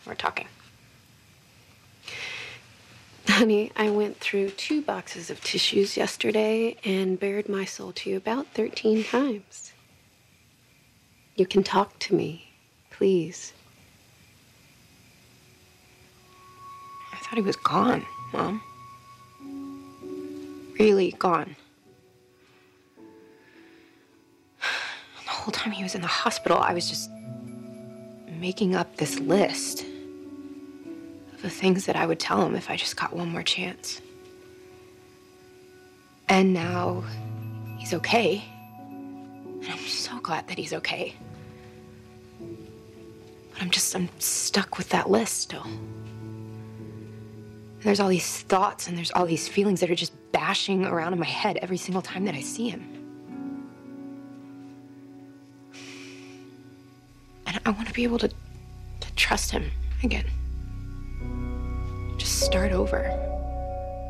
we're talking. Honey, I went through 2 boxes of tissues yesterday and bared my soul to you about 13 times. You can talk to me, please. I thought he was gone, Mom. Really gone. The whole time he was in the hospital, I was just making up this list of the things that I would tell him if I just got one more chance. And now he's okay. And I'm so glad that he's okay. But I'm stuck with that list still. There's all these thoughts and there's all these feelings that are just bashing around in my head every single time that I see him. And I want to be able to trust him again. Just start over.